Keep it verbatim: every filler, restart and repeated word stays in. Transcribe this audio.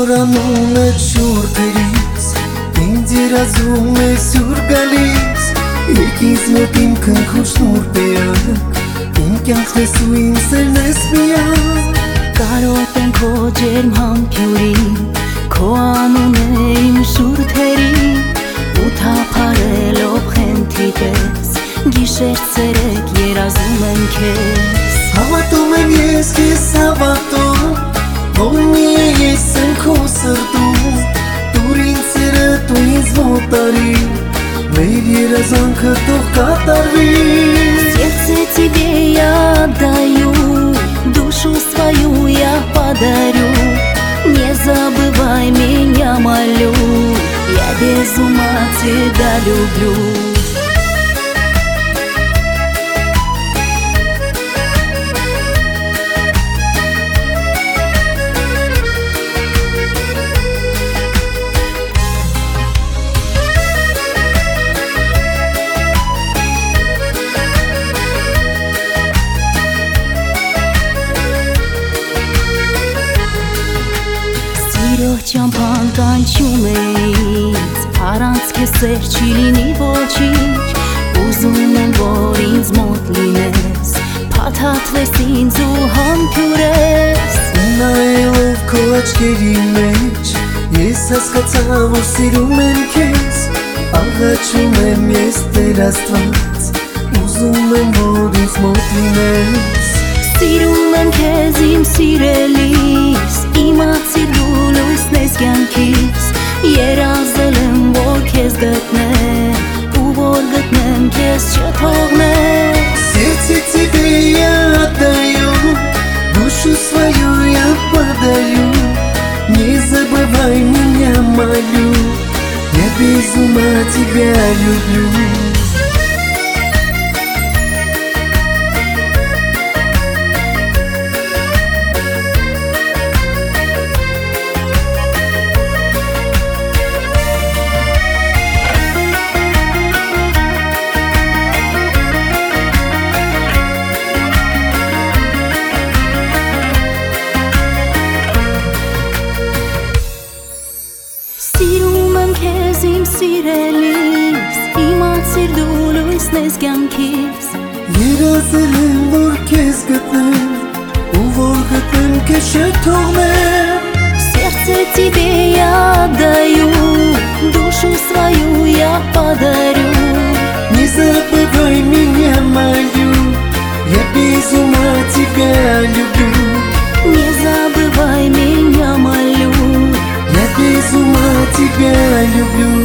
Մոռանում է շուրթերից, ինձ երազում է սյուր գալիս, եկից մոտ իմ քնքուշ նուրբ էակ, իմ կյանքն ես ու իմ սերն ես միակ։ Կարոտ են քո ջերմ համբյուրին, քո անունը իմ շուրթերին, ու թափարելով խենթի պես, գիշեր ցերեկ երազում եմ քեզ։ Հավատում եմ ես քեզ հավատում, որ միայն ես եմ քո սրտում, դուր ինձ սերդ ու ինձ մոտարի, մեր երազանքը թող կատարվի։ Сердце тебе я отдаю, душу свою я подарю, не забывай меня, молю, я без ума тебя люблю. Ճամփան կանչում է ինձ, առանց քեզ սեր չի լինի ոչինչ, ուզում եմ որ ինձ մոտ լինես, փաթաթվես ինձ ու համբյուրես։ Նայելով քո աչքերի մեջ, ես հասկացա որ սիրում եմ քեզ, աղաչում եմ ես Տեր Աստված, ուզում եմ որ ինձ մոտ լինես։ Սիրում եմ քեզ իմ սիրելիս, իմացիր դու լույսն ես կյանքիս, երազել եմ որ քեզ գտնեմ, ու որ գտնեմ քեզ չթողնեմ։ Сердце тебе я отдаю, душу свою я подарю, не забывай меня, молю, я без ума тебя люблю. Սիրում եմ քեզ իմ սիրելիս, իմացիր դու լույսն ես կյանքիս, երազել եմ որ քեզ գտնեմ, ու որ գտնեմ քեզ չթողնեմ։ Сердце тебе я отдаю, душу свою я подарю, не забывай меня, молю, я без ума тебя люблю. не забывай меня, молю, Я без ума тебя люблю.